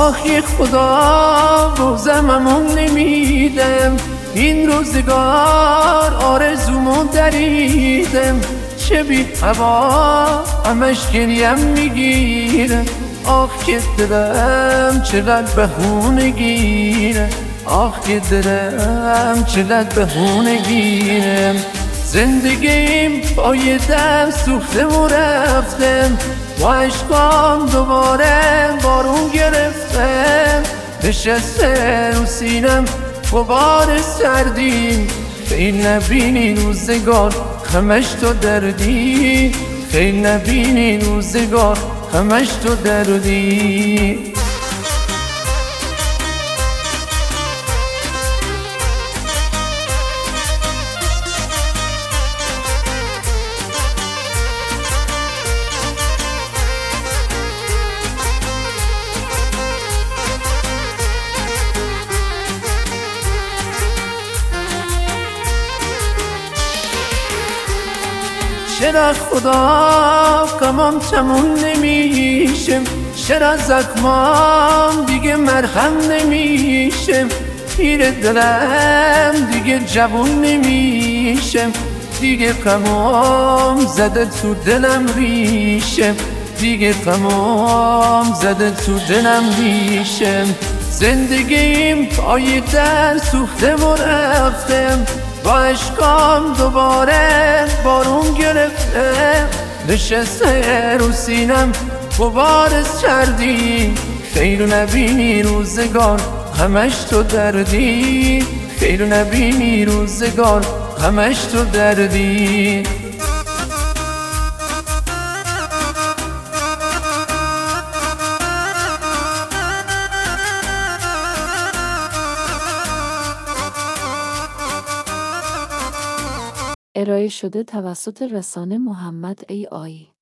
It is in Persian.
آخی خدا روزممون نمیدم، این روزگار آرزومو دریدم. چه بی هوا همش گریم میگیره، آخ که دلم چقدر بهونه گیره، آخ که دلم چقدر بهونه گیرم. زندگیم پای دست سوخته و رفتم، با عشقام دوباره بارون گرفتم. نشسته رو سینم غبار سردی، خیل نبینی روزگار همش تو دردی، خیل نبینی روزگار همش تو دردی. چرا خدا غمام تموم نمیشه، چرا زخمام دیگه مرهم نمیشه، پیر دلم دیگه جوون نمیشه، دیگه غمام زده تو دلم ریشه، دیگه غمام زده تو دلم ریشه. زندگیم پای در سوخته و رفتم، با عشقام دوباره بارون گرفته. نشسته رو سینم غبار سردی، خیر نبینی روزگار همش تو دردی، خیر نبینی روزگار همش تو دردی. ارائه شده توسط رسانه محمد AI